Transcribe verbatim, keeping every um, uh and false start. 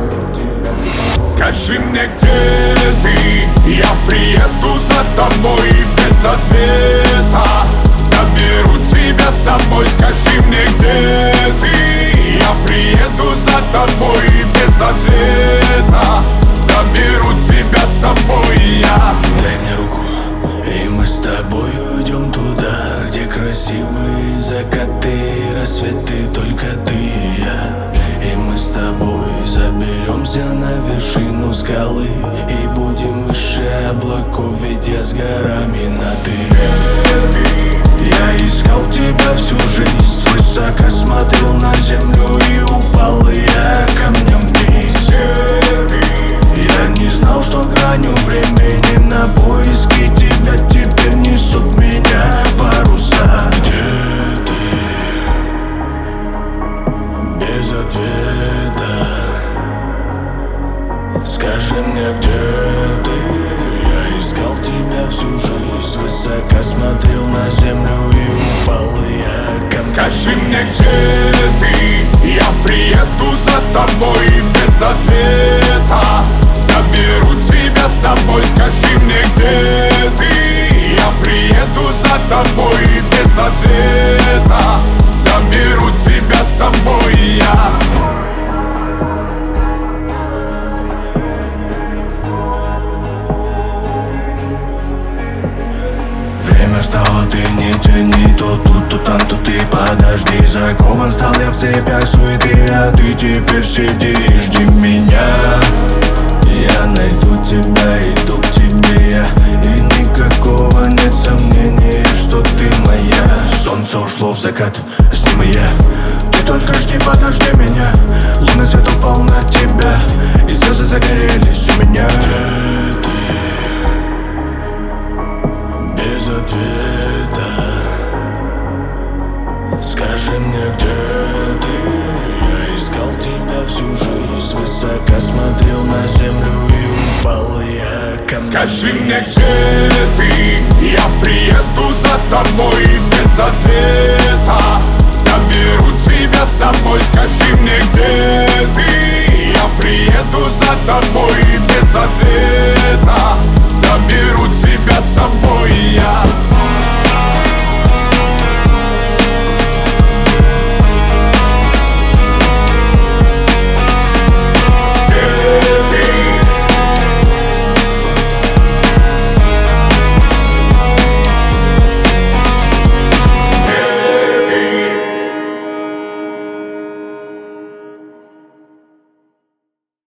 Скажи мне, где ты, я приеду за тобой без ответа. Заберу тебя с собой. Скажи мне, где ты, я приеду за тобой без ответа. Заберу тебя с собой я. Дай мне руку, и мы с тобой уйдем туда, где красивые закаты, рассветы, только ты и я. И мы с тобой заберемся на вершину скалы и будем выше облаков, ведь я с горами на ты. Я искал тебя всю жизнь, высоко смотрел на землю и упал я камнем вниз. Я не знал, что гранью времени на поиски тебя теперь несут меня паруса. Где ты? Без ответа. Скажи мне, где ты? Я искал тебя всю жизнь, высоко смотрел на землю и упал я камнем. Скажи мне, где ты, я приеду за тобой без ответа. Заберу тебя с собой. Скажи мне, где ты, я приеду за тобой без ответа. Заберу тебя с собой я. Время встало, ты не тяни, то тут, то там, то ты подожди. Закован стал я в цепях суеты, а ты теперь сиди и жди меня. Я найду тебя, иду к тебе я, и никакого нет сомнения, что ты моя. Солнце ушло в закат, с ним и я. Ты только жди, подожди меня. Лунный свет упал на тебя, и звезды загорелись у меня. Где ты? Без ответа. Скажи мне, где ты? Я искал тебя всю жизнь, высоко смотрел на землю и упал я камнем. Скажи мне, где ты, я приеду за тобой без ответа. Заберу тебя с собой. Скажи мне, где ты, я приеду за тобой без ответа. Заберу тебя с собой я.